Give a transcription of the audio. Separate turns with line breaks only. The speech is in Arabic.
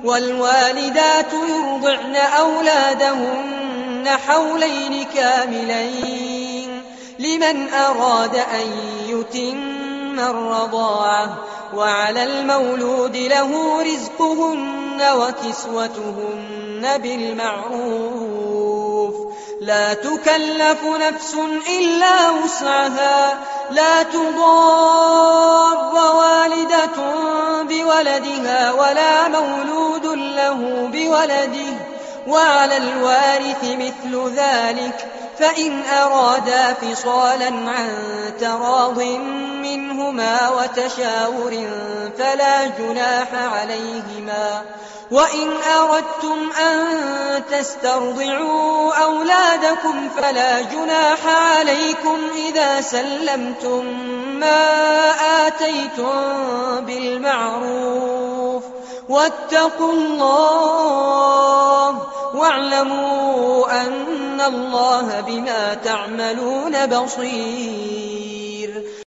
والوالدات يرضعن أولادهن حولين كاملين لمن أراد أن يتم الرضاعة، وعلى المولود له رزقهن وكسوتهن بالمعروف، لا تكلف نفس إلا وسعها، لا تضار والدة بولدها ولا مولود له بولده، وعلى الوارث مثل ذلك، فإن أرادا فصالا عن تراض منهما وتشاور فلا جناح عليهما. وإن أردتم أن تسترضعوا أولادكم فلا جناح عليكم إذا سلمتم ما آتيتم بالمعروف، واتقوا الله واعلموا أن الله بما تعملون بصير.